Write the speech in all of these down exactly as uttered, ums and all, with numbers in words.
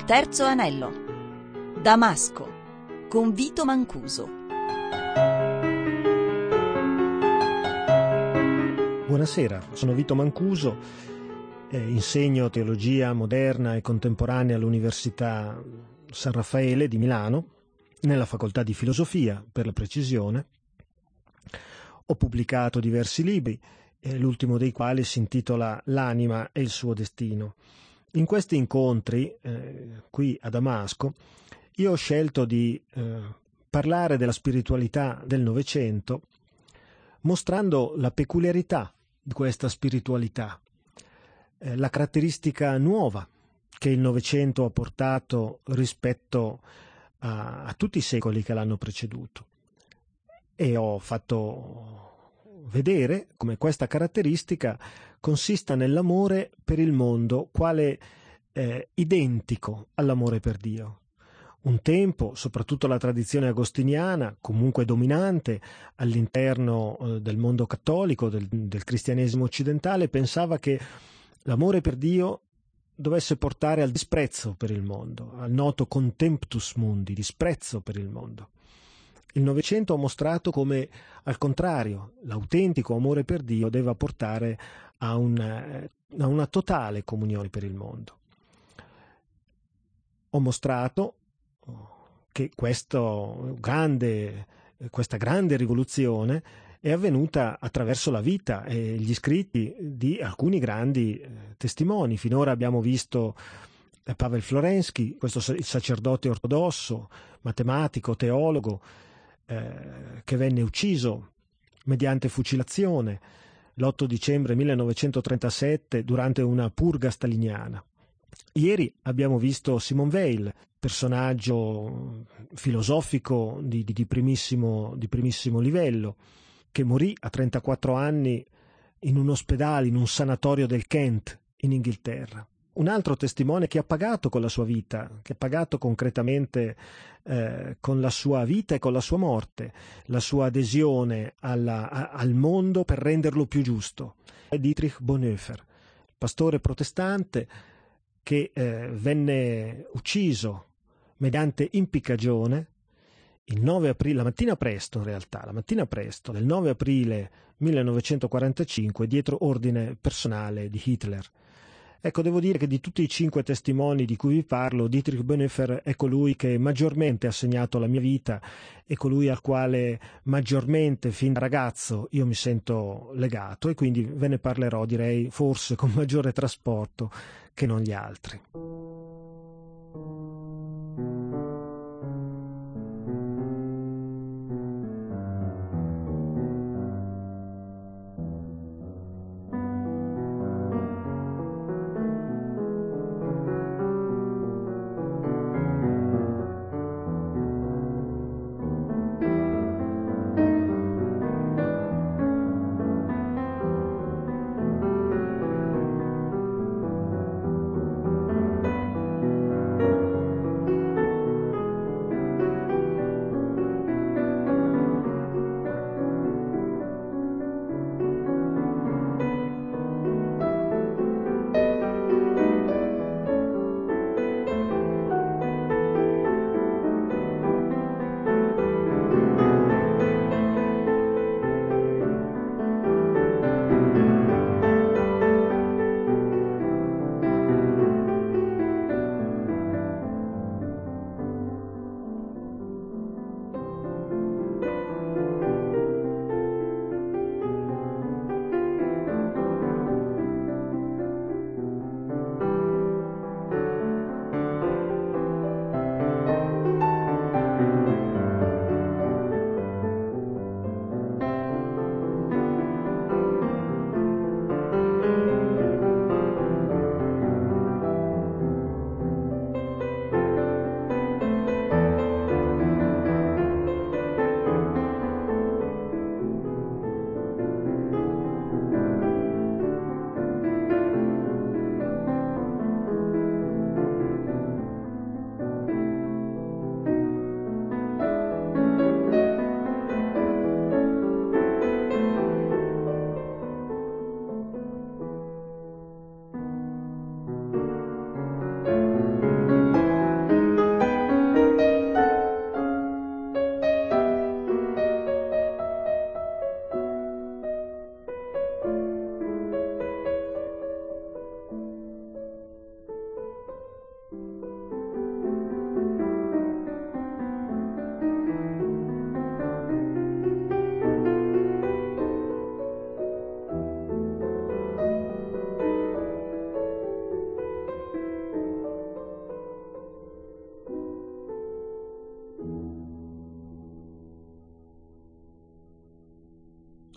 terzo anello. Damasco con Vito Mancuso. Buonasera, sono Vito Mancuso, eh, insegno teologia moderna e contemporanea all'Università San Raffaele di Milano, nella facoltà di filosofia, per la precisione. Ho pubblicato diversi libri, eh, l'ultimo dei quali si intitola L'anima e il suo destino. In questi incontri, eh, qui a Damasco, io ho scelto di eh, parlare della spiritualità del Novecento, mostrando la peculiarità di questa spiritualità, eh, la caratteristica nuova che il Novecento ha portato rispetto a, a tutti i secoli che l'hanno preceduto. E ho fatto vedere come questa caratteristica consista nell'amore per il mondo quale eh, identico all'amore per Dio. Un tempo, soprattutto la tradizione agostiniana, comunque dominante all'interno eh, del mondo cattolico, del, del cristianesimo occidentale, pensava che l'amore per Dio dovesse portare al disprezzo per il mondo, al noto contemptus mundi, disprezzo per il mondo. Il Novecento ha mostrato come, al contrario, l'autentico amore per Dio deve portare a una, a una totale comunione per il mondo. Ho mostrato che questo grande, questa grande rivoluzione è avvenuta attraverso la vita e gli scritti di alcuni grandi testimoni. Finora abbiamo visto Pavel Florensky, questo il sacerdote ortodosso, matematico, teologo, eh, che venne ucciso mediante fucilazione l'otto dicembre millenovecentotrentasette durante una purga staliniana. Ieri abbiamo visto Simone Weil, personaggio filosofico di, di, di, primissimo, di primissimo livello, che morì a trentaquattro anni in un ospedale, in un sanatorio del Kent, in Inghilterra. Un altro testimone che ha pagato con la sua vita, che ha pagato concretamente eh, con la sua vita e con la sua morte, la sua adesione alla, a, al mondo per renderlo più giusto. È Dietrich Bonhoeffer, pastore protestante che eh, venne ucciso mediante impiccagione il nove aprile, la mattina presto in realtà, la mattina presto del nove aprile millenovecentoquarantacinque dietro ordine personale di Hitler. Ecco, devo dire che di tutti i cinque testimoni di cui vi parlo, Dietrich Bonhoeffer è colui che maggiormente ha segnato la mia vita, è colui al quale maggiormente fin da ragazzo io mi sento legato e quindi ve ne parlerò, direi, forse con maggiore trasporto che non gli altri.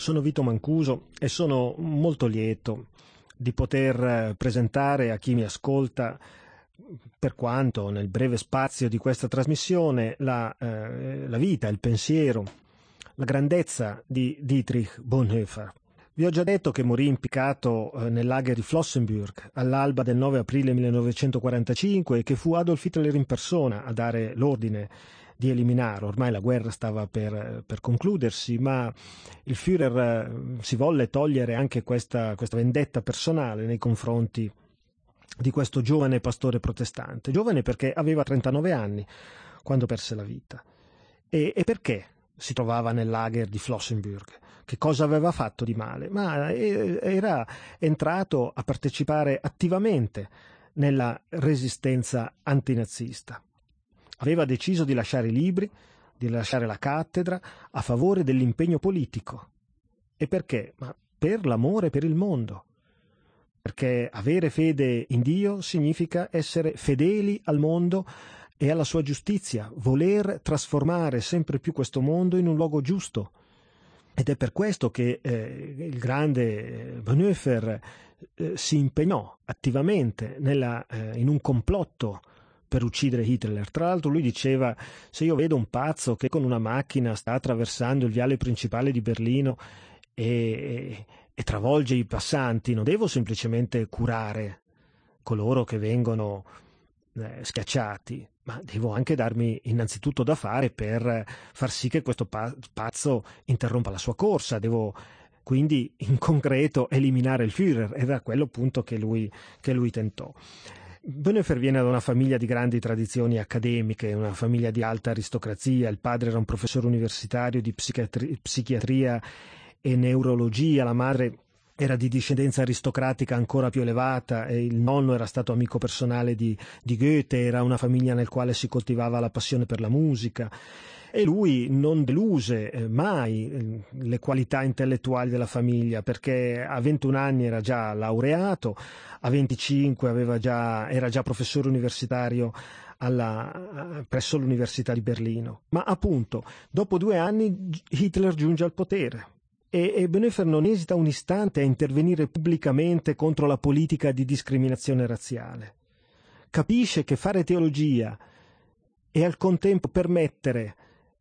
sono Vito Mancuso e sono molto lieto di poter presentare a chi mi ascolta, per quanto nel breve spazio di questa trasmissione, la, eh, la vita, il pensiero, la grandezza di Dietrich Bonhoeffer. Vi ho già detto che morì impiccato eh, nel lager di Flossenbürg all'alba del nove aprile millenovecentoquarantacinque e che fu Adolf Hitler in persona a dare l'ordine di eliminare. Ormai la guerra stava per, per concludersi, ma il Führer eh, si volle togliere anche questa, questa vendetta personale nei confronti di questo giovane pastore protestante. Giovane perché aveva trentanove anni quando perse la vita. E, e perché si trovava nel lager di Flossenbürg? Che cosa aveva fatto di male? Ma era entrato a partecipare attivamente nella resistenza antinazista. Aveva deciso di lasciare i libri, di lasciare la cattedra a favore dell'impegno politico. E perché? Ma per l'amore per il mondo. Perché avere fede in Dio significa essere fedeli al mondo e alla sua giustizia, voler trasformare sempre più questo mondo in un luogo giusto. Ed è per questo che eh, il grande Bonhoeffer eh, si impegnò attivamente nella, eh, in un complotto per uccidere Hitler. Tra l'altro lui diceva: se io vedo un pazzo che con una macchina sta attraversando il viale principale di Berlino e, e travolge i passanti, non devo semplicemente curare coloro che vengono eh, schiacciati, ma devo anche darmi innanzitutto da fare per far sì che questo pazzo interrompa la sua corsa. Devo quindi in concreto eliminare il Führer. Era quello appunto che lui, che lui tentò. Bonhoeffer viene da una famiglia di grandi tradizioni accademiche, una famiglia di alta aristocrazia. Il padre era un professore universitario di psichiatri- psichiatria e neurologia, la madre era di discendenza aristocratica ancora più elevata e il nonno era stato amico personale di, di Goethe. Era una famiglia nel quale si coltivava la passione per la musica e lui non deluse eh, mai eh, le qualità intellettuali della famiglia, perché a ventuno anni era già laureato, a venticinque aveva già, era già professore universitario alla, presso l'Università di Berlino. Ma appunto, dopo due anni Hitler giunge al potere. E, e Bonhoeffer non esita un istante a intervenire pubblicamente contro la politica di discriminazione razziale. Capisce che fare teologia e al contempo permettere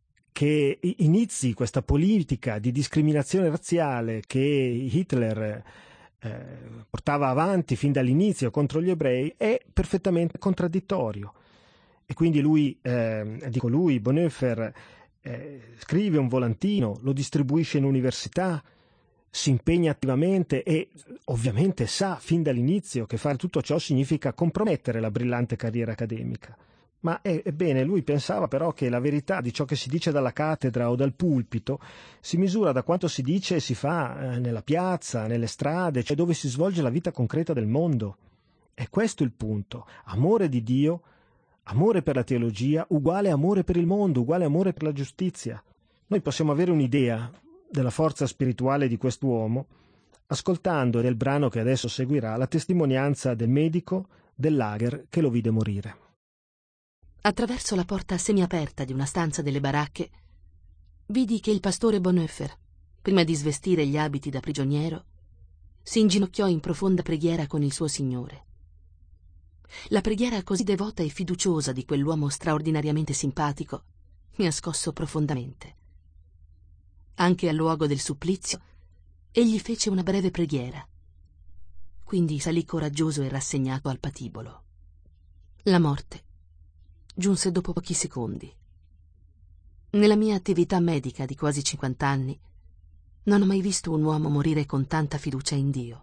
che inizi questa politica di discriminazione razziale che Hitler eh, portava avanti fin dall'inizio contro gli ebrei è perfettamente contraddittorio. E quindi lui, eh, dico lui, Bonhoeffer, Eh, scrive un volantino, lo distribuisce in università, si impegna attivamente e ovviamente sa fin dall'inizio che fare tutto ciò significa compromettere la brillante carriera accademica. Ma ebbene, lui pensava però che la verità di ciò che si dice dalla cattedra o dal pulpito si misura da quanto si dice e si fa eh, nella piazza, nelle strade, cioè dove si svolge la vita concreta del mondo. E questo è il punto: amore di Dio, amore per la teologia, uguale amore per il mondo, uguale amore per la giustizia. Noi possiamo avere un'idea della forza spirituale di quest'uomo ascoltando nel brano che adesso seguirà la testimonianza del medico del lager che lo vide morire. Attraverso la porta semiaperta di una stanza delle baracche vidi che il pastore Bonhoeffer, prima di svestire gli abiti da prigioniero, si inginocchiò in profonda preghiera con il suo Signore. La preghiera così devota e fiduciosa di quell'uomo straordinariamente simpatico mi ha scosso profondamente. Anche al luogo del supplizio egli fece una breve preghiera. Quindi salì coraggioso e rassegnato al patibolo. La morte giunse dopo pochi secondi. Nella mia attività medica di quasi cinquant'anni non ho mai visto un uomo morire con tanta fiducia in Dio.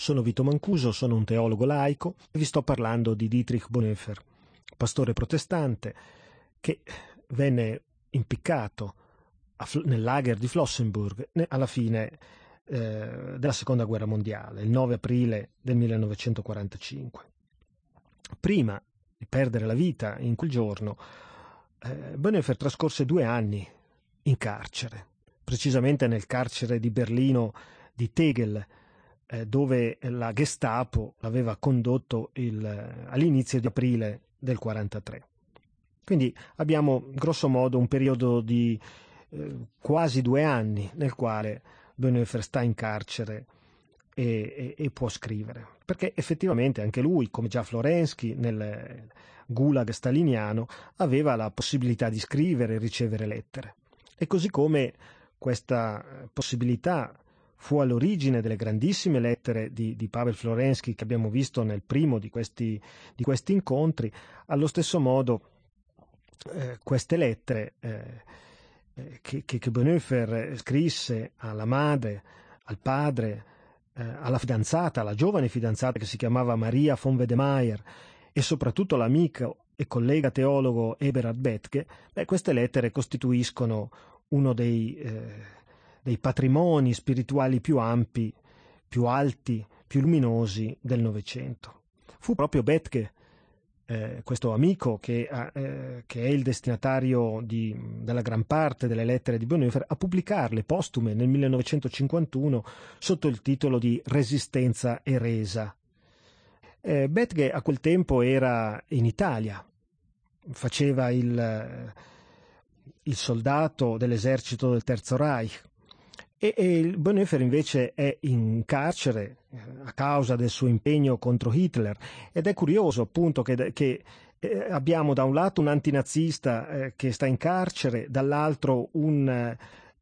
sono Vito Mancuso, sono un teologo laico e vi sto parlando di Dietrich Bonhoeffer, pastore protestante che venne impiccato nel lager di Flossenburg alla fine eh, della Seconda Guerra Mondiale, il nove aprile del millenovecentoquarantacinque. Prima di perdere la vita in quel giorno, eh, Bonhoeffer trascorse due anni in carcere, precisamente nel carcere di Berlino di Tegel, eh, dove la Gestapo l'aveva condotto il, all'inizio di aprile del quarantatré. Quindi abbiamo grosso modo un periodo di eh, quasi due anni nel quale Bonhoeffer sta in carcere e, e, e può scrivere, perché effettivamente anche lui, come già Florensky nel gulag staliniano, aveva la possibilità di scrivere e ricevere lettere. E così come questa possibilità fu all'origine delle grandissime lettere di, di Pavel Florensky che abbiamo visto nel primo di questi, di questi incontri, allo stesso modo eh, queste lettere eh, che, che Bonhoeffer scrisse alla madre, al padre, eh, alla fidanzata, alla giovane fidanzata che si chiamava Maria von Wedemeyer e soprattutto l'amico e collega teologo Eberhard Bethge, beh, queste lettere costituiscono uno dei, eh, dei patrimoni spirituali più ampi, più alti, più luminosi del Novecento. Fu proprio Bethge, eh, questo amico che, eh, che è il destinatario di, della gran parte delle lettere di Bonhoeffer, a pubblicarle postume nel millenovecentocinquantuno sotto il titolo di Resistenza e resa. Eh, Bethge a quel tempo era in Italia, faceva il, il soldato dell'esercito del Terzo Reich e, e Bonhoeffer invece è in carcere a causa del suo impegno contro Hitler, ed è curioso appunto che, che eh, abbiamo da un lato un antinazista eh, che sta in carcere, dall'altro un eh,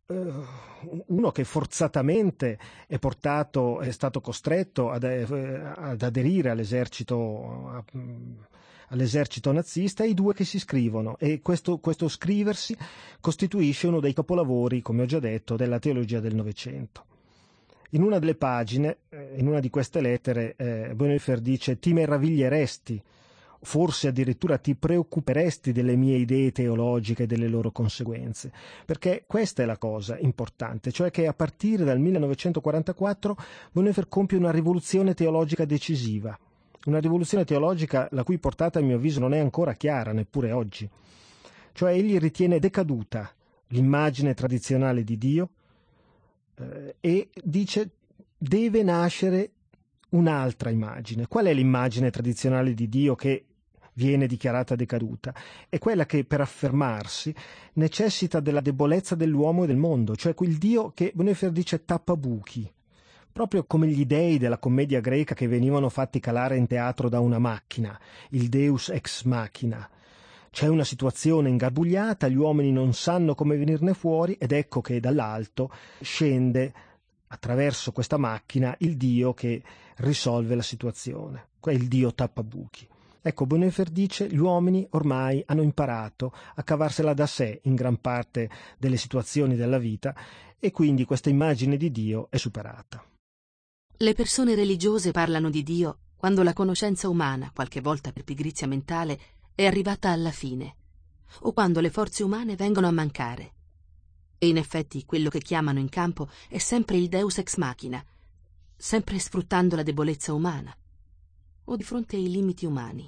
uno che forzatamente è portato, è stato costretto ad, ad aderire all'esercito, all'esercito nazista, e i due che si scrivono, e questo, questo scriversi costituisce uno dei capolavori, come ho già detto, della teologia del Novecento. In una delle pagine, in una di queste lettere, eh, Bonhoeffer dice: ti meraviglieresti, forse addirittura ti preoccuperesti delle mie idee teologiche e delle loro conseguenze, perché questa è la cosa importante, cioè che a partire dal millenovecentoquarantaquattro Bonhoeffer compie una rivoluzione teologica decisiva, una rivoluzione teologica la cui portata a mio avviso non è ancora chiara neppure oggi. Cioè egli ritiene decaduta l'immagine tradizionale di Dio eh, e dice deve nascere un'altra immagine. Qual è l'immagine tradizionale di Dio che viene dichiarata decaduta? È quella che per affermarsi necessita della debolezza dell'uomo e del mondo, cioè quel Dio che Bonhoeffer dice tappabuchi, proprio come gli dei della commedia greca che venivano fatti calare in teatro da una macchina, il Deus ex machina. C'è una situazione ingarbugliata, gli uomini non sanno come venirne fuori, ed ecco che dall'alto scende attraverso questa macchina il Dio che risolve la situazione, è il Dio tappabuchi. Ecco, Bonhoeffer dice gli uomini ormai hanno imparato a cavarsela da sé in gran parte delle situazioni della vita, e quindi questa immagine di Dio è superata. Le persone religiose parlano di Dio quando la conoscenza umana, qualche volta per pigrizia mentale, è arrivata alla fine, o quando le forze umane vengono a mancare. E in effetti quello che chiamano in campo è sempre il Deus ex machina, sempre sfruttando la debolezza umana o di fronte ai limiti umani.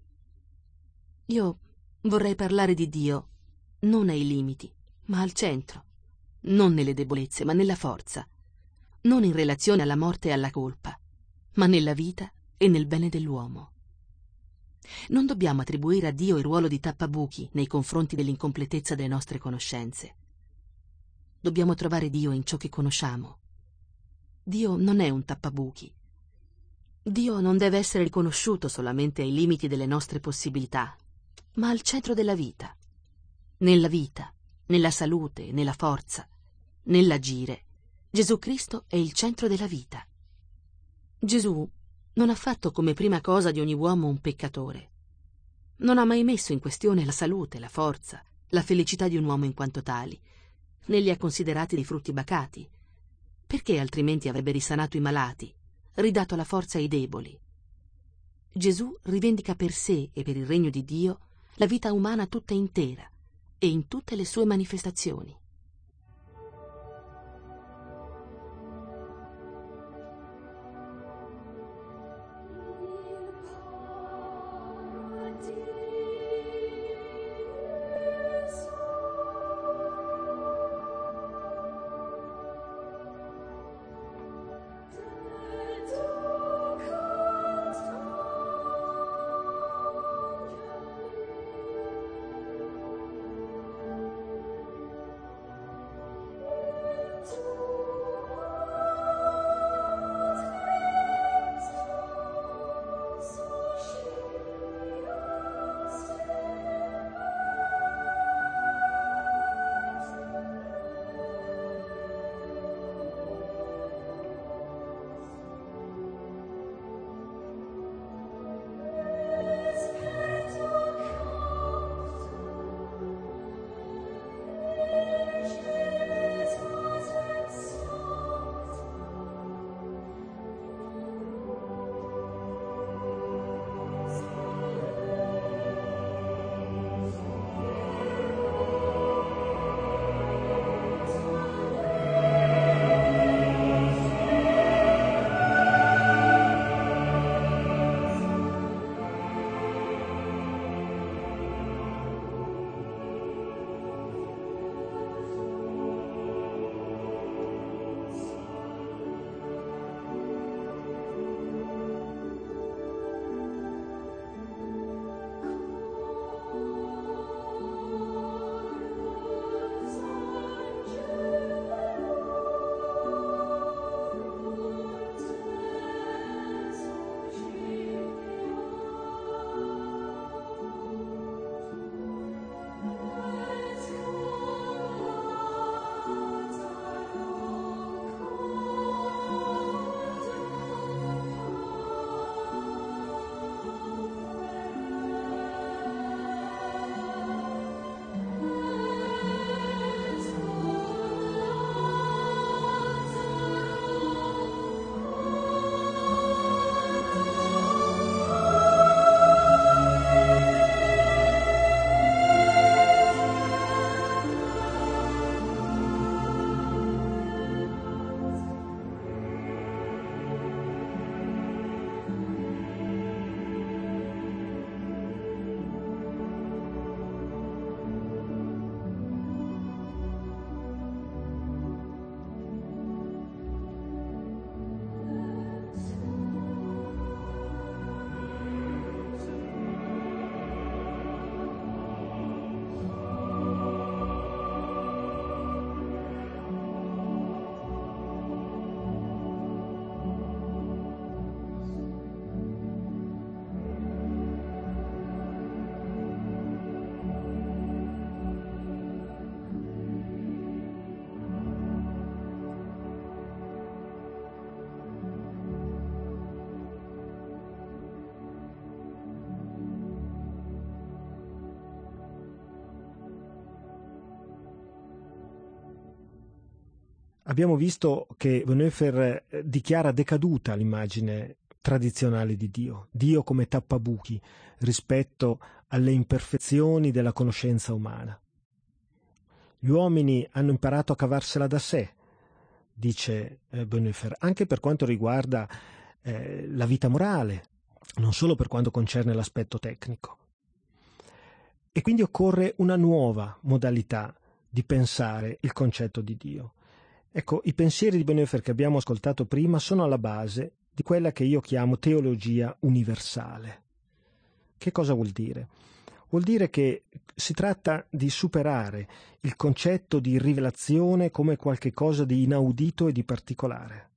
Io vorrei parlare di Dio non ai limiti, ma al centro, non nelle debolezze, ma nella forza, non in relazione alla morte e alla colpa, ma nella vita e nel bene dell'uomo. Non dobbiamo attribuire a Dio il ruolo di tappabuchi nei confronti dell'incompletezza delle nostre conoscenze. Dobbiamo trovare Dio in ciò che conosciamo. Dio non è un tappabuchi. Dio non deve essere riconosciuto solamente ai limiti delle nostre possibilità, ma al centro della vita. Nella vita, nella salute, nella forza, nell'agire, Gesù Cristo è il centro della vita. Gesù non ha fatto come prima cosa di ogni uomo un peccatore. Non ha mai messo in questione la salute, la forza, la felicità di un uomo in quanto tali, né li ha considerati dei frutti bacati, perché altrimenti avrebbe risanato i malati, ridato la forza ai deboli. Gesù rivendica per sé e per il regno di Dio la vita umana tutta intera e in tutte le sue manifestazioni. Abbiamo visto che Bonhoeffer dichiara decaduta l'immagine tradizionale di Dio, Dio come tappabuchi rispetto alle imperfezioni della conoscenza umana. Gli uomini hanno imparato a cavarsela da sé, dice eh, Bonhoeffer, anche per quanto riguarda eh, la vita morale, non solo per quanto concerne l'aspetto tecnico. E quindi occorre una nuova modalità di pensare il concetto di Dio. Ecco, i pensieri di Bonhoeffer che abbiamo ascoltato prima sono alla base di quella che io chiamo teologia universale. Che cosa vuol dire? Vuol dire che si tratta di superare il concetto di rivelazione come qualche cosa di inaudito e di particolare.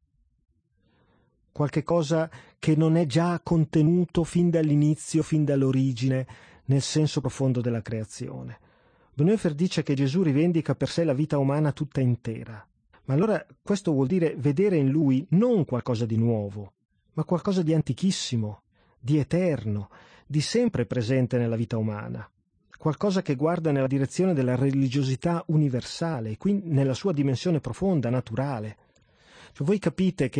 Qualche cosa che non è già contenuto fin dall'inizio, fin dall'origine, nel senso profondo della creazione. Bonhoeffer dice che Gesù rivendica per sé la vita umana tutta intera. Ma allora questo vuol dire vedere in lui non qualcosa di nuovo, ma qualcosa di antichissimo, di eterno, di sempre presente nella vita umana, qualcosa che guarda nella direzione della religiosità universale, quindi nella sua dimensione profonda, naturale. Cioè, voi capite che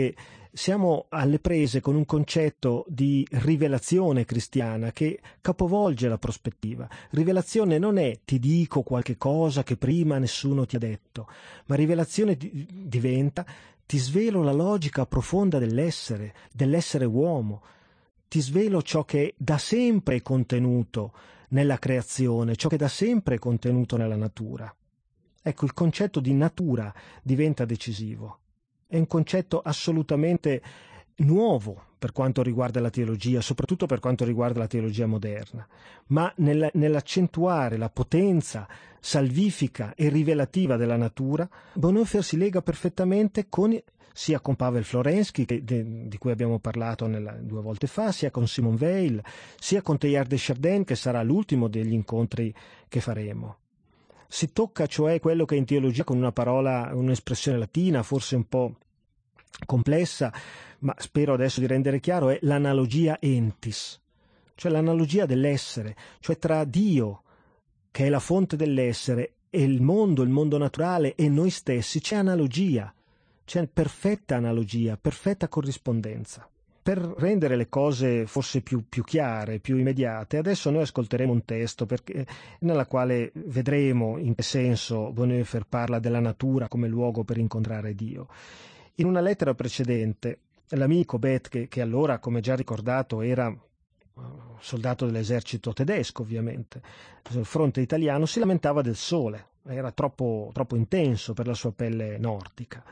siamo alle prese con un concetto di rivelazione cristiana che capovolge la prospettiva. Rivelazione non è ti dico qualche cosa che prima nessuno ti ha detto, ma rivelazione di- diventa ti svelo la logica profonda dell'essere, dell'essere uomo, ti svelo ciò che da sempre è contenuto nella creazione, ciò che da sempre è contenuto nella natura. Ecco, il concetto di natura diventa decisivo. È un concetto assolutamente nuovo per quanto riguarda la teologia, soprattutto per quanto riguarda la teologia moderna, ma nel, nell'accentuare la potenza salvifica e rivelativa della natura, Bonhoeffer si lega perfettamente con, sia con Pavel Florensky, che, de, di cui abbiamo parlato nella, due volte fa, sia con Simone Weil, sia con Teilhard de Chardin, che sarà l'ultimo degli incontri che faremo. Si tocca cioè quello che in teologia, con una parola, un'espressione latina, forse un po' complessa, ma spero adesso di rendere chiaro, è l'analogia entis, cioè l'analogia dell'essere, cioè tra Dio, che è la fonte dell'essere, e il mondo, il mondo naturale, e noi stessi, c'è analogia, c'è perfetta analogia, perfetta corrispondenza. Per rendere le cose forse più, più chiare, più immediate, adesso noi ascolteremo un testo perché, nella quale vedremo in che senso Bonhoeffer parla della natura come luogo per incontrare Dio. In una lettera precedente, l'amico Bethge, che allora, come già ricordato, era soldato dell'esercito tedesco, ovviamente, sul fronte italiano, si lamentava del sole, era troppo, troppo intenso per la sua pelle nordica.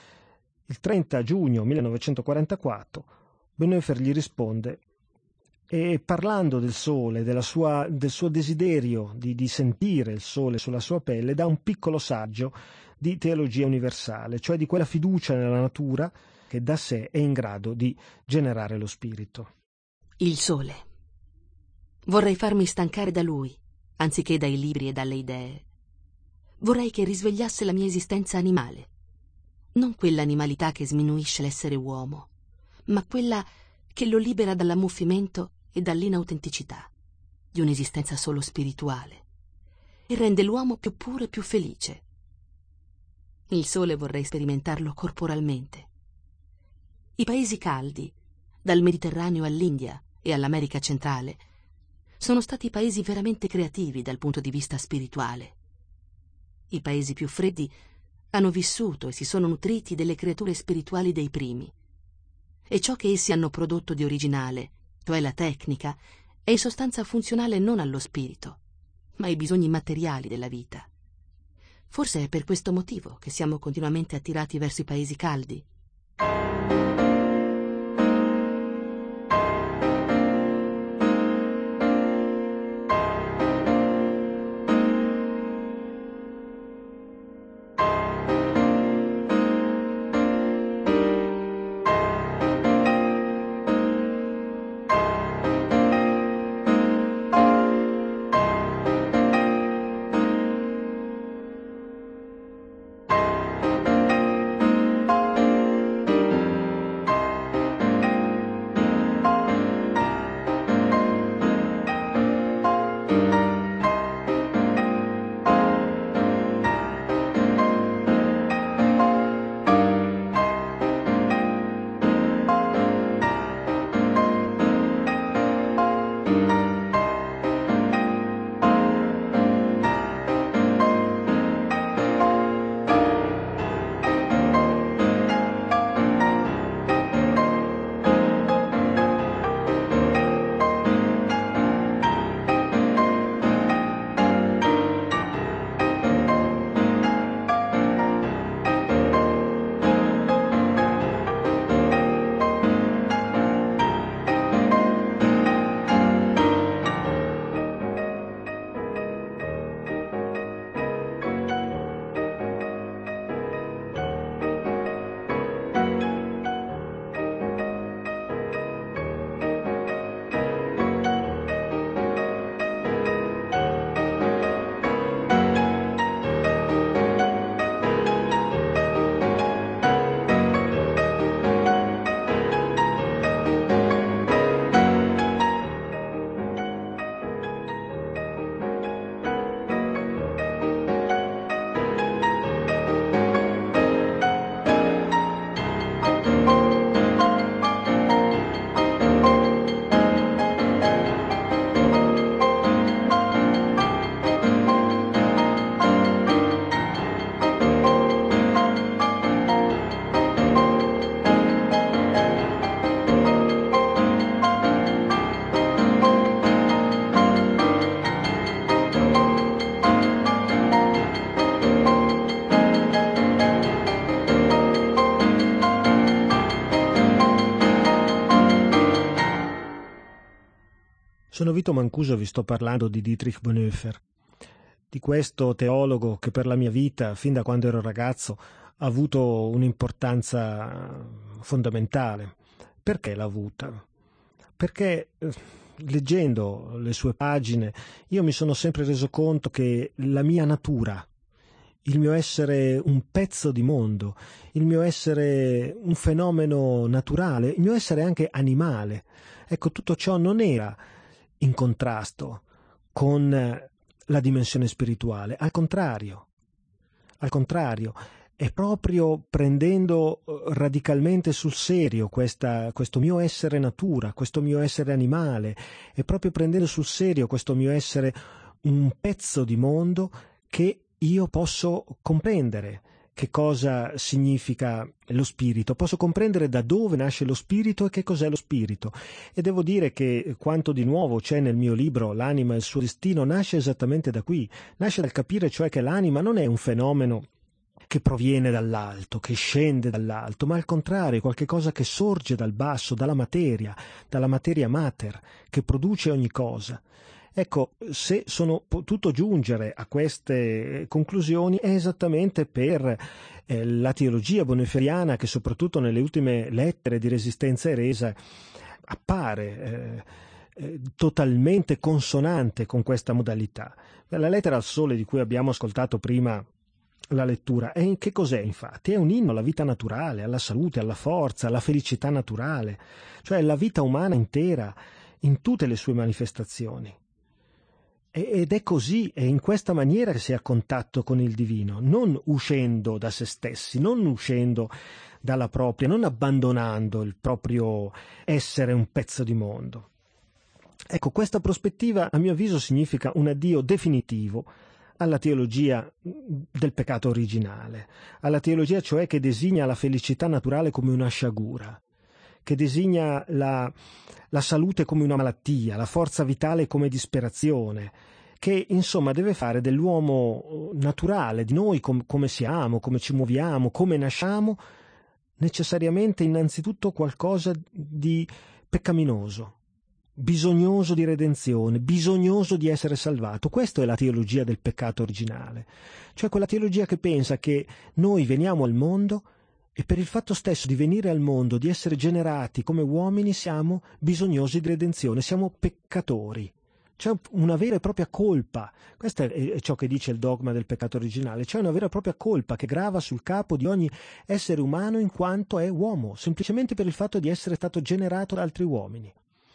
Il trenta giugno millenovecentoquarantaquattro Bonhoeffer gli risponde e, parlando del sole, della sua, del suo desiderio di, di sentire il sole sulla sua pelle, dà un piccolo saggio di teologia universale, cioè di quella fiducia nella natura che da sé è in grado di generare lo spirito. Il sole. Vorrei farmi stancare da lui, anziché dai libri e dalle idee. Vorrei che risvegliasse la mia esistenza animale. Non quell'animalità che sminuisce l'essere uomo, ma quella che lo libera dall'ammuffimento e dall'inautenticità di un'esistenza solo spirituale e rende l'uomo più puro e più felice. Il sole vorrei sperimentarlo corporalmente. I paesi caldi, dal Mediterraneo all'India e all'America centrale, sono stati paesi veramente creativi dal punto di vista spirituale. I paesi più freddi hanno vissuto e si sono nutriti delle creature spirituali dei primi. E ciò che essi hanno prodotto di originale, cioè la tecnica, è in sostanza funzionale non allo spirito, ma ai bisogni materiali della vita. Forse è per questo motivo che siamo continuamente attirati verso i paesi caldi. Sono Vito Mancuso, vi sto parlando di Dietrich Bonhoeffer, di questo teologo che per la mia vita, fin da quando ero ragazzo, ha avuto un'importanza fondamentale. Perché l'ha avuta? Perché eh, leggendo le sue pagine io mi sono sempre reso conto che la mia natura, il mio essere un pezzo di mondo, il mio essere un fenomeno naturale, il mio essere anche animale, ecco, tutto ciò non era in contrasto con la dimensione spirituale, al contrario, al contrario, è proprio prendendo radicalmente sul serio questa, questo mio essere natura, questo mio essere animale, è proprio prendendo sul serio questo mio essere un pezzo di mondo che io posso comprendere che cosa significa lo spirito, posso comprendere da dove nasce lo spirito e che cos'è lo spirito. E devo dire che quanto di nuovo c'è nel mio libro L'anima e il suo destino nasce esattamente da qui, nasce dal capire cioè che l'anima non è un fenomeno che proviene dall'alto, che scende dall'alto, ma al contrario è qualche cosa che sorge dal basso, dalla materia, dalla materia mater, che produce ogni cosa. Ecco, se sono potuto giungere a queste conclusioni è esattamente per eh, la teologia bonhoefferiana che soprattutto nelle ultime lettere di Resistenza Eresa appare eh, eh, totalmente consonante con questa modalità. La lettera al sole di cui abbiamo ascoltato prima la lettura, è che cos'è infatti? È un inno alla vita naturale, alla salute, alla forza, alla felicità naturale, cioè la vita umana intera in tutte le sue manifestazioni. Ed è così, è in questa maniera che si è a contatto con il divino, non uscendo da se stessi, non uscendo dalla propria, non abbandonando il proprio essere un pezzo di mondo. Ecco, questa prospettiva, a mio avviso, significa un addio definitivo alla teologia del peccato originale, alla teologia cioè che designa la felicità naturale come una sciagura, che designa la, la salute come una malattia, la forza vitale come disperazione, che insomma deve fare dell'uomo naturale, di noi com- come siamo, come ci muoviamo, come nasciamo, necessariamente innanzitutto qualcosa di peccaminoso, bisognoso di redenzione, bisognoso di essere salvato. Questa è la teologia del peccato originale, cioè quella teologia che pensa che noi veniamo al mondo e per il fatto stesso di venire al mondo, di essere generati come uomini, siamo bisognosi di redenzione, siamo peccatori. C'è una vera e propria colpa, questo è ciò che dice il dogma del peccato originale, c'è una vera e propria colpa che grava sul capo di ogni essere umano in quanto è uomo, semplicemente per il fatto di essere stato generato da altri uomini.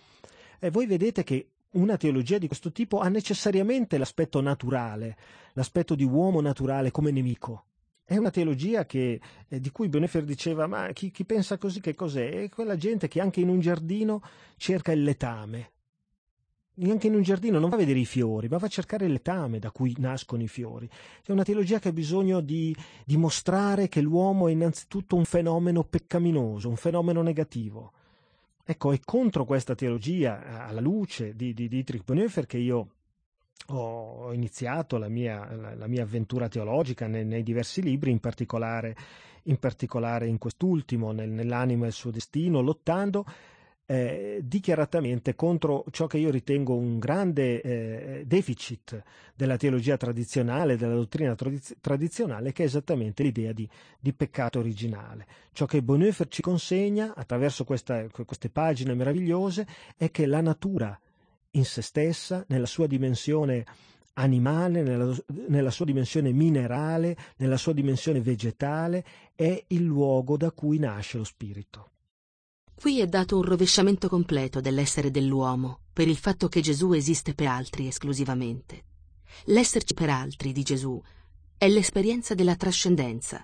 E voi vedete che una teologia di questo tipo ha necessariamente l'aspetto naturale, l'aspetto di uomo naturale come nemico. È una teologia che, eh, di cui Bonhoeffer diceva, ma chi, chi pensa così che cos'è? È quella gente che anche in un giardino cerca il letame. Anche in un giardino non va a vedere i fiori, ma va a cercare il letame da cui nascono i fiori. È una teologia che ha bisogno di dimostrare che l'uomo è innanzitutto un fenomeno peccaminoso, un fenomeno negativo. Ecco, è contro questa teologia, alla luce di, di Dietrich Bonhoeffer, che io ho iniziato la mia, la, la mia avventura teologica nei, nei diversi libri, in particolare in, particolare in quest'ultimo, nel, nell'anima e il suo destino, lottando eh, dichiaratamente contro ciò che io ritengo un grande eh, deficit della teologia tradizionale, della dottrina tradiz- tradizionale, che è esattamente l'idea di, di peccato originale. Ciò che Bonhoeffer ci consegna attraverso questa, queste pagine meravigliose è che la natura in se stessa, nella sua dimensione animale, nella, nella sua dimensione minerale, nella sua dimensione vegetale, è il luogo da cui nasce lo spirito. Qui è dato un rovesciamento completo dell'essere dell'uomo per il fatto che Gesù esiste per altri esclusivamente. L'esserci per altri di Gesù è l'esperienza della trascendenza.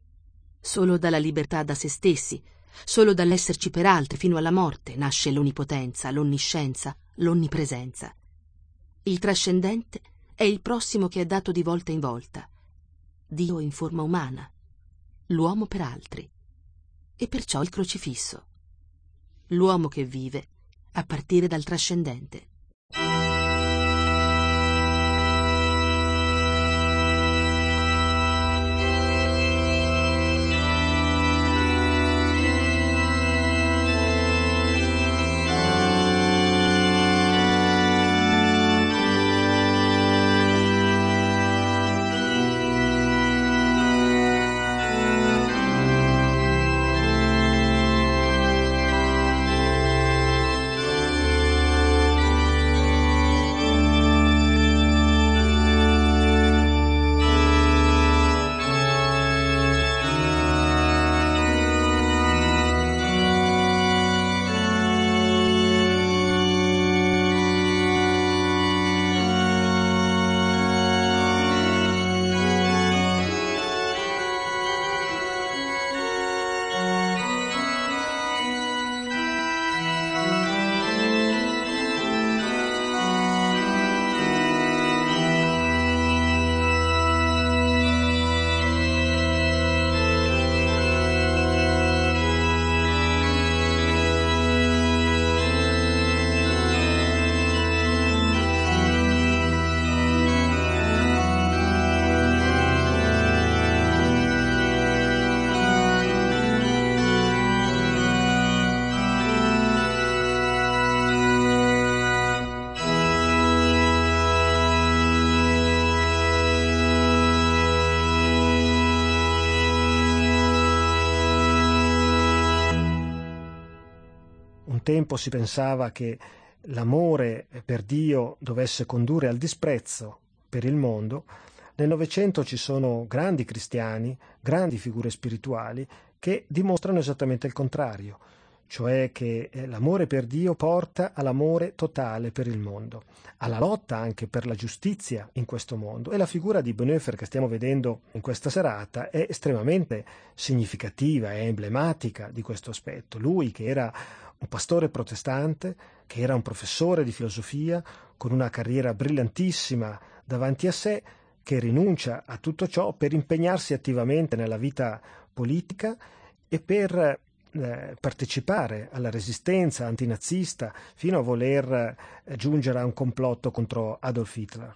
Solo dalla libertà da se stessi, solo dall'esserci per altri fino alla morte nasce l'onnipotenza, l'onniscienza, l'onnipresenza. Il trascendente è il prossimo che è dato di volta in volta. Dio in forma umana, l'uomo per altri, e perciò il crocifisso. L'uomo che vive a partire dal trascendente. tempo si pensava che l'amore per Dio dovesse condurre al disprezzo per il mondo, nel Novecento ci sono grandi cristiani, grandi figure spirituali che dimostrano esattamente il contrario, cioè che l'amore per Dio porta all'amore totale per il mondo, alla lotta anche per la giustizia in questo mondo. E la figura di Bonhoeffer che stiamo vedendo in questa serata è estremamente significativa e emblematica di questo aspetto. Lui, che era un pastore protestante, che era un professore di filosofia, con una carriera brillantissima davanti a sé, che rinuncia a tutto ciò per impegnarsi attivamente nella vita politica e per eh, partecipare alla resistenza antinazista fino a voler eh, giungere a un complotto contro Adolf Hitler.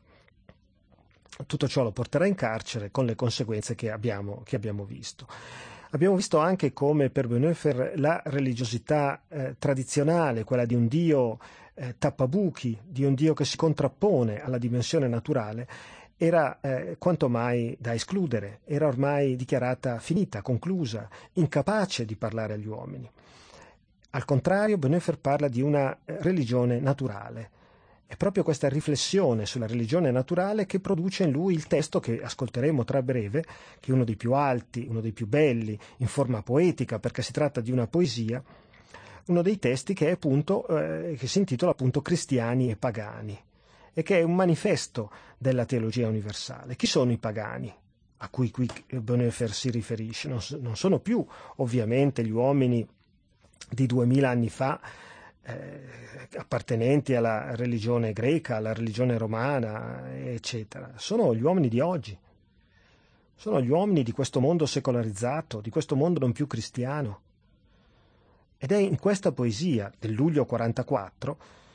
Tutto ciò lo porterà in carcere con le conseguenze che abbiamo, che abbiamo visto. Abbiamo visto anche come per Bonhoeffer la religiosità eh, tradizionale, quella di un Dio eh, tappabuchi, di un Dio che si contrappone alla dimensione naturale, era eh, quanto mai da escludere, era ormai dichiarata finita, conclusa, incapace di parlare agli uomini. Al contrario, Bonhoeffer parla di una religione naturale. È proprio questa riflessione sulla religione naturale che produce in lui il testo che ascolteremo tra breve, che è uno dei più alti, uno dei più belli, in forma poetica, perché si tratta di una poesia, uno dei testi che, è appunto, eh, che si intitola appunto Cristiani e pagani, e che è un manifesto della teologia universale. Chi sono i pagani a cui qui Bonhoeffer si riferisce? Non, non sono più ovviamente gli uomini di duemila anni fa, eh, appartenenti alla religione greca, alla religione romana, eccetera. Sono gli uomini di oggi, sono gli uomini di questo mondo secolarizzato, di questo mondo non più cristiano. Ed è in questa poesia del luglio quarantaquattro,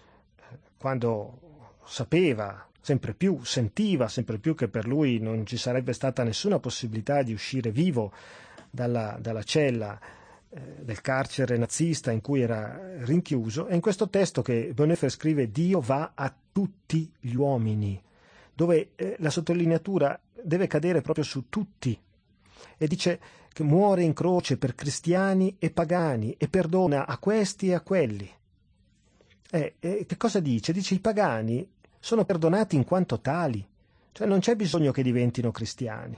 quando sapeva sempre più, sentiva sempre più che per lui non ci sarebbe stata nessuna possibilità di uscire vivo dalla, dalla cella eh, del carcere nazista in cui era rinchiuso, è in questo testo che Bonhoeffer scrive Dio va a tutti gli uomini, dove eh, la sottolineatura deve cadere proprio su tutti, e dice che muore in croce per cristiani e pagani e perdona a questi e a quelli. Eh, eh, che cosa dice? Dice i pagani sono perdonati in quanto tali, cioè non c'è bisogno che diventino cristiani.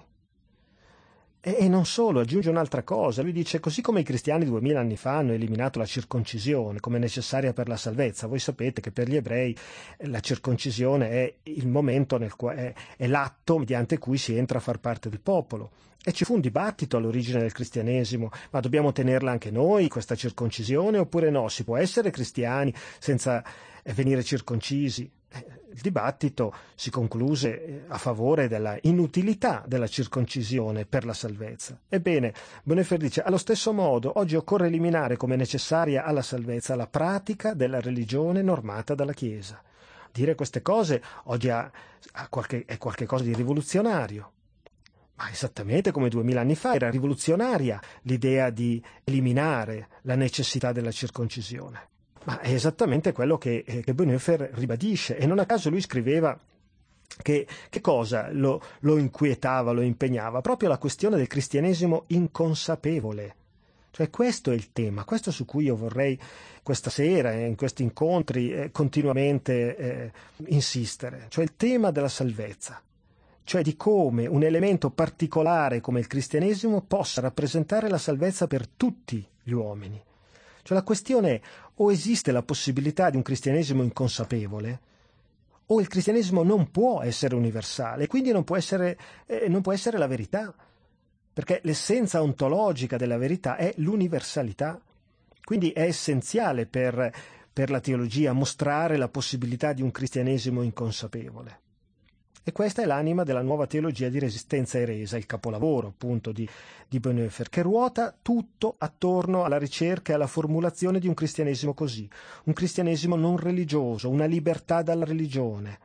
E, e non solo, aggiunge un'altra cosa, lui dice così come i cristiani duemila anni fa hanno eliminato la circoncisione come necessaria per la salvezza. Voi sapete che per gli ebrei la circoncisione è il momento nel quale è, è l'atto mediante cui si entra a far parte del popolo. E ci fu un dibattito all'origine del cristianesimo, ma dobbiamo tenerla anche noi questa circoncisione oppure no? Si può essere cristiani senza venire circoncisi? Il dibattito si concluse a favore della inutilità della circoncisione per la salvezza. Ebbene, Bonhoeffer dice, allo stesso modo, oggi occorre eliminare come necessaria alla salvezza la pratica della religione normata dalla Chiesa. Dire queste cose oggi ha, ha qualche, è qualcosa di rivoluzionario. Ma esattamente come duemila anni fa era rivoluzionaria l'idea di eliminare la necessità della circoncisione. Ma è esattamente quello che, che Bonhoeffer ribadisce, e non a caso lui scriveva che, che cosa lo, lo inquietava, lo impegnava? Proprio la questione del cristianesimo inconsapevole. Cioè questo è il tema, questo su cui io vorrei questa sera, in questi incontri, eh, continuamente eh, insistere, cioè il tema della salvezza, cioè di come un elemento particolare come il cristianesimo possa rappresentare la salvezza per tutti gli uomini. Cioè la questione è, o esiste la possibilità di un cristianesimo inconsapevole, o il cristianesimo non può essere universale, quindi non può essere, eh, non può essere la verità, perché l'essenza ontologica della verità è l'universalità. Quindi è essenziale per, per la teologia mostrare la possibilità di un cristianesimo inconsapevole. E questa è l'anima della nuova teologia di resistenza e resa, il capolavoro appunto di, di Bonhoeffer, che ruota tutto attorno alla ricerca e alla formulazione di un cristianesimo così, un cristianesimo non religioso, una libertà dalla religione.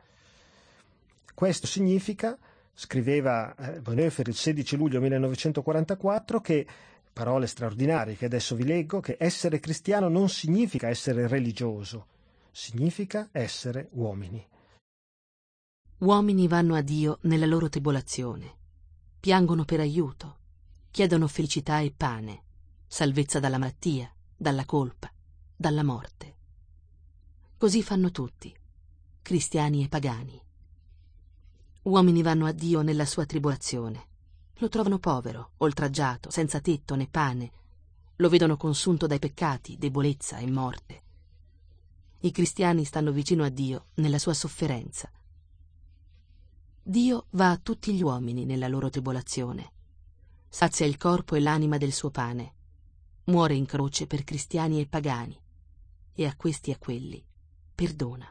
Questo significa, scriveva eh, Bonhoeffer il sedici luglio millenovecentoquarantaquattro, che, parole straordinarie che adesso vi leggo, che essere cristiano non significa essere religioso, significa essere uomini. Uomini vanno a Dio nella loro tribolazione, piangono per aiuto, chiedono felicità e pane, salvezza dalla malattia, dalla colpa, dalla morte. Così fanno tutti, cristiani e pagani. Uomini vanno a Dio nella sua tribolazione. Lo trovano povero, oltraggiato, senza tetto né pane. Lo vedono consunto dai peccati, debolezza e morte. I cristiani stanno vicino a Dio nella sua sofferenza. Dio va a tutti gli uomini nella loro tribolazione. Sazia il corpo e l'anima del suo pane. Muore in croce per cristiani e pagani. E a questi e a quelli perdona.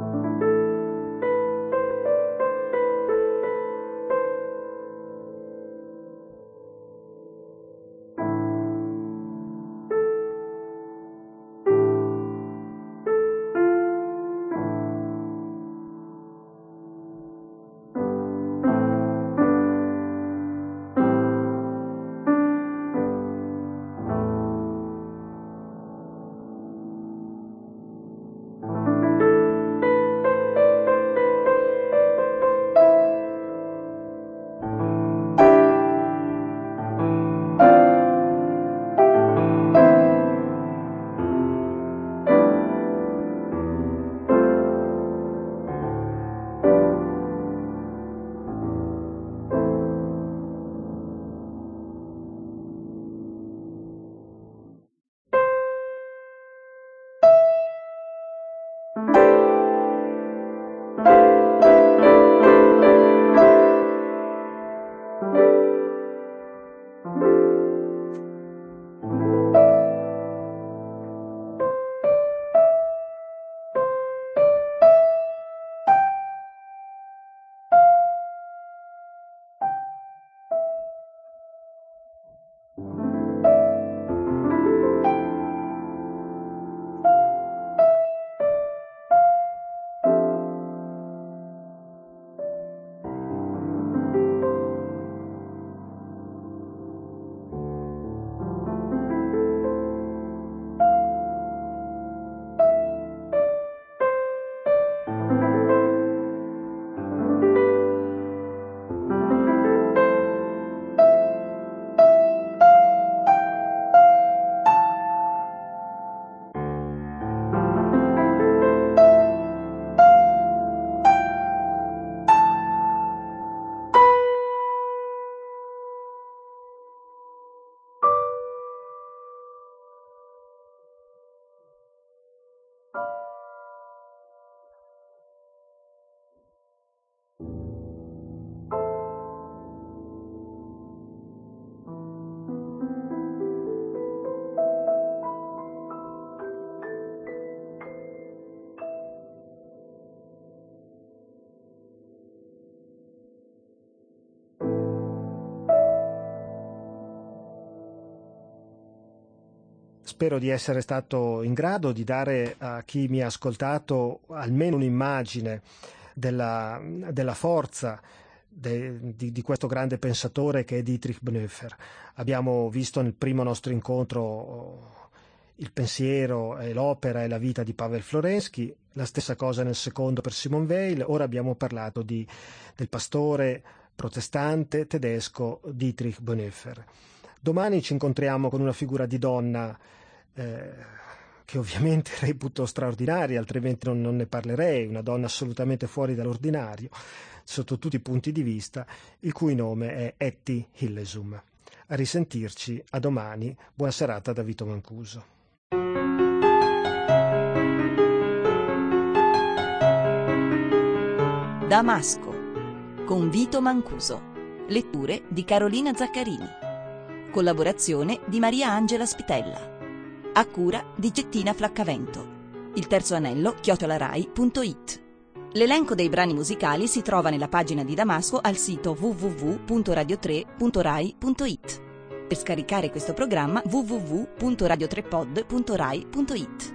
Spero di essere stato in grado di dare a chi mi ha ascoltato almeno un'immagine della, della forza de, di, di questo grande pensatore che è Dietrich Bonhoeffer. Abbiamo visto nel primo nostro incontro il pensiero e l'opera e la vita di Pavel Florensky, la stessa cosa nel secondo per Simone Weil. Ora abbiamo parlato di, del pastore protestante tedesco Dietrich Bonhoeffer. Domani ci incontriamo con una figura di donna eh, che ovviamente reputo straordinaria, altrimenti non, non ne parlerei, una donna assolutamente fuori dall'ordinario, sotto tutti i punti di vista, il cui nome è Etty Hillesum. A risentirci, a domani, buona serata da Vito Mancuso. Damasco, con Vito Mancuso. Letture di Carolina Zaccarini. Collaborazione di Maria Angela Spitella. A cura di Gettina Flaccavento. Il terzo anello chiocciolarai punto it. L'elenco dei brani musicali si trova nella pagina di Damasco al sito w w w punto radio tre punto rai punto it. Per scaricare questo programma w w w punto radio tre pod punto rai punto it.